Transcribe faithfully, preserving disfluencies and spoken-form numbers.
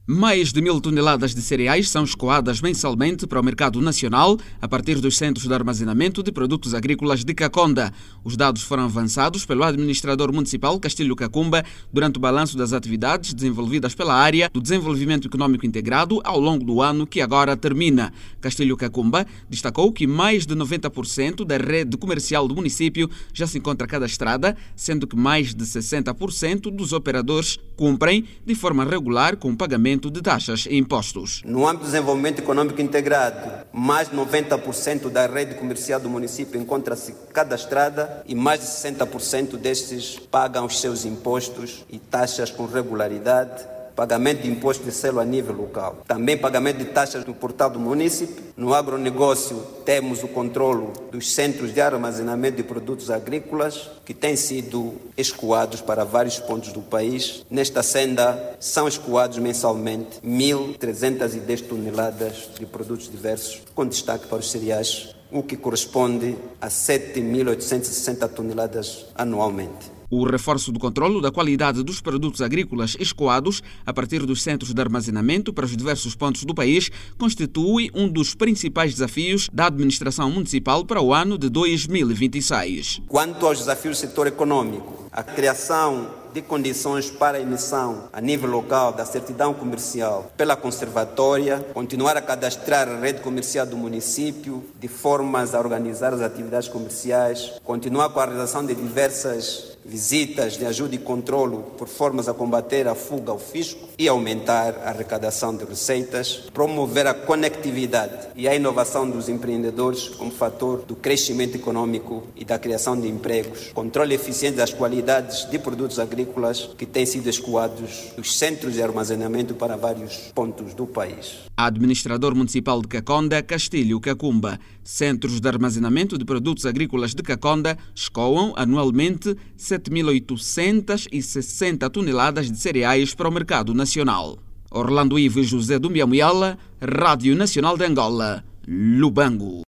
Mais de mil toneladas de cereais são escoadas mensalmente para o mercado nacional a partir dos centros de armazenamento de produtos agrícolas de Kakonda. Os dados foram avançados pelo administrador municipal Castilho Kakumba durante o balanço das atividades desenvolvidas pela área do desenvolvimento econômico integrado ao longo do ano que agora termina. Castilho Kakumba destacou que mais de noventa por cento da rede comercial do município já se encontra cadastrada, sendo que mais de sessenta por cento dos operadores cumprem de forma regular com o pagamento de taxas e impostos. No âmbito do desenvolvimento econômico integrado, mais de noventa por cento da rede comercial do município encontra-se cadastrada e mais de sessenta por cento destes pagam os seus impostos e taxas com regularidade. Pagamento de imposto de selo a nível local. Também pagamento de taxas no portal do município. No agronegócio temos o controlo dos centros de armazenamento de produtos agrícolas que têm sido escoados para vários pontos do país. Nesta senda são escoados mensalmente mil trezentas e dez toneladas de produtos diversos, com destaque para os cereais, o que corresponde a sete mil oitocentas e sessenta toneladas anualmente. O reforço do controlo da qualidade dos produtos agrícolas escoados a partir dos centros de armazenamento para os diversos pontos do país constitui um dos principais desafios da administração municipal para o ano de dois mil e vinte e seis. Quanto aos desafios do setor econômico, a criação de condições para a emissão a nível local da certidão comercial pela conservatória, continuar a cadastrar a rede comercial do município de formas a organizar as atividades comerciais, continuar com a realização de diversas visitas de ajuda e controlo por formas a combater a fuga ao fisco e aumentar a arrecadação de receitas, promover a conectividade e a inovação dos empreendedores como fator do crescimento econômico e da criação de empregos, controle eficiente das qualidades de produtos agrícolas que têm sido escoados dos centros de armazenamento para vários pontos do país. Administrador municipal de Kakonda, Castilho Kakumba. Centros de armazenamento de produtos agrícolas de Kakonda escoam anualmente sete mil oitocentas e sessenta toneladas de cereais para o mercado nacional. Orlando Ivo e José do Miamuyala, Rádio Nacional de Angola, Lubango.